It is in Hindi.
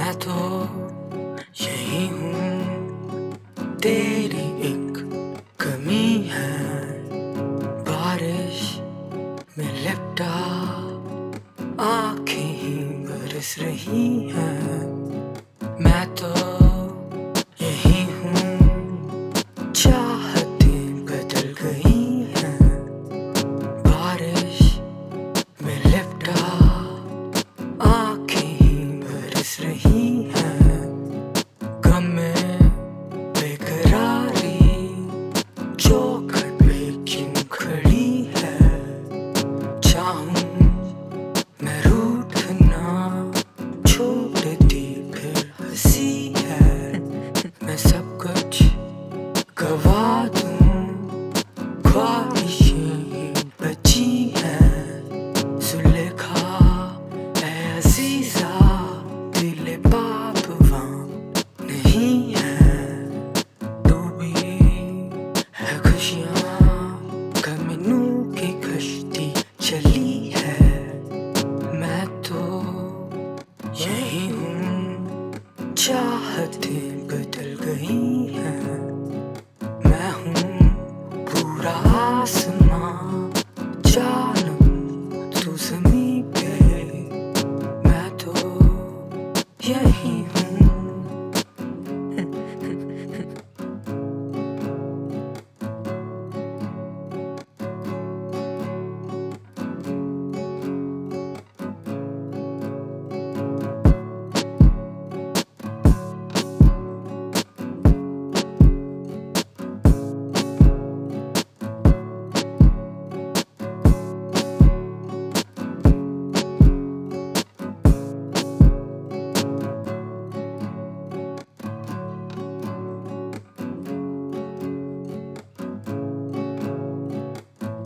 मैं तो यही हूँ, तेरी एक कमी है। बारिश में लिपटा आँखें ही बरस रही हैं। मैं तो यही हूँ, चाहतें बदल गई हैं। बारिश में लिपटा आँखें ही बरस रही हैं। गम में बेकरारी चौखट पे क्यों खड़ी है। चाहूं मैं रूठना, छोड़ती फिर हंसी है। मैं सब कुछ गवा दूं, ख्वाहिशें ही बची हैं। सुलेखा ऐ अज़ीज़ा, दिल बाबवा नहीं है। डूबी है खुशियाँ, कमीनों की कश्ती चली है। मैं तो यही हूँ, चाहतें बदल गई हैं। मैं हूँ पूरा आसमां।